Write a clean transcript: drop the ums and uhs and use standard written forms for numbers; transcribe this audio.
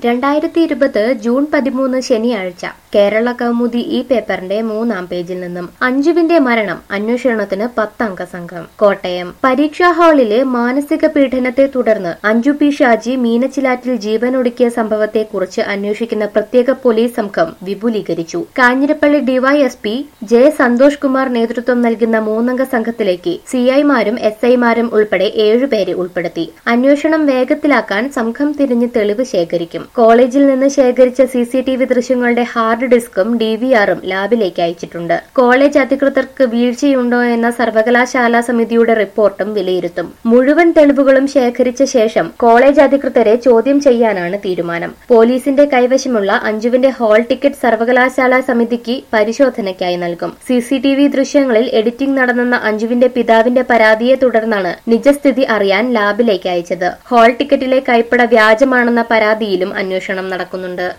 2020 June 13 ശനിയാഴ്ച കേരള കൗമുദി ഈ പേപ്പറിന്റെ 3-ാം പേജിൽ നിന്നും അഞ്ജുവിന്റെ മരണം അന്വേഷണത്തിന് 10 അംഗ സംഘം. കോട്ടയം പരീക്ഷാ ഹാളിലെ മാനസിക പീഡനത്തെ തുടർന്ന് അഞ്ജു പി ഷാജി മീനച്ചിലാറ്റിൽ ജീവനൊടുക്കിയ സംഭവത്തെക്കുറിച്ച് അന്വേഷിക്കുന്ന പ്രത്യേക പോലീസ് സംഘം വിപുലീകരിച്ചു. കാഞ്ഞിരപ്പള്ളി ഡിവൈഎസ്പി ജെ സന്തോഷ് കുമാർ നേതൃത്വം നൽകുന്ന 3-അംഗ സംഘത്തിലേക്ക് സിഐമാരും എസ്ഐമാരും ഉൾപ്പെടെ 7 പേരെ ഉൾപ്പെടുത്തി. അന്വേഷണം വേഗത്തിലാക്കാൻ സംഘം തിരിഞ്ഞ് തെളിവ് ശേഖരിക്കും. കോളേജിൽ നിന്ന് ശേഖരിച്ച സിസിടിവി ദൃശ്യങ്ങളുടെ ഹാർഡ് ഡിസ്കും ഡിവിആറും ലാബിലേക്ക് അയച്ചിട്ടുണ്ട്. കോളേജ് അധികൃതർക്ക് വീഴ്ചയുണ്ടോ എന്ന സർവകലാശാലാ സമിതിയുടെ റിപ്പോർട്ടും വിലയിരുത്തും. മുഴുവൻ തെളിവുകളും ശേഖരിച്ച ശേഷം കോളേജ് അധികൃതരെ ചോദ്യം ചെയ്യാനാണ് തീരുമാനം. പോലീസിന്റെ കൈവശമുള്ള അഞ്ജുവിന്റെ ഹാൾ ടിക്കറ്റ് സർവകലാശാലാ സമിതിക്ക് പരിശോധനയ്ക്കായി നൽകും. സിസിടിവി ദൃശ്യങ്ങളിൽ എഡിറ്റിംഗ് നടന്നെന്ന അഞ്ജുവിന്റെ പിതാവിന്റെ പരാതിയെ തുടർന്നാണ് നിജസ്ഥിതി അറിയാൻ ലാബിലേക്ക് അയച്ചത്. ഹാൾ ടിക്കറ്റിലെ കൈപ്പട വ്യാജമാണെന്ന പരാതിയിലും അന്വേഷണം നടക്കുന്നുണ്ട്.